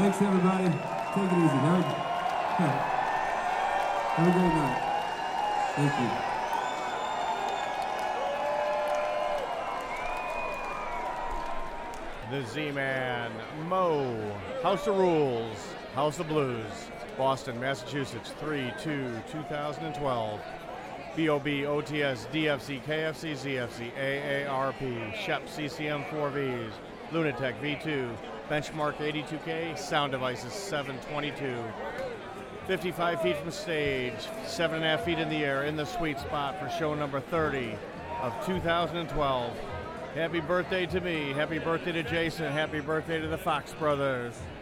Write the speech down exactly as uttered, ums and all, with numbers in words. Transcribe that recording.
Thanks, everybody. Take it easy. Have a, have a great night. Thank you. The Z-Man, Mo, House of Rules, House of Blues, Boston, Massachusetts, three two two thousand twelve. B O B, O T S, D F C, K F C, Z F C, A A R P, Shep, C C M four Vs, Lunatech V two, Benchmark eighty-two K, Sound Devices seven twenty-two. fifty-five feet from stage, seven and a half feet in the air, in the sweet spot for show number thirty of two thousand twelve. Happy birthday to me, happy birthday to Jason, happy birthday to the Fox Brothers.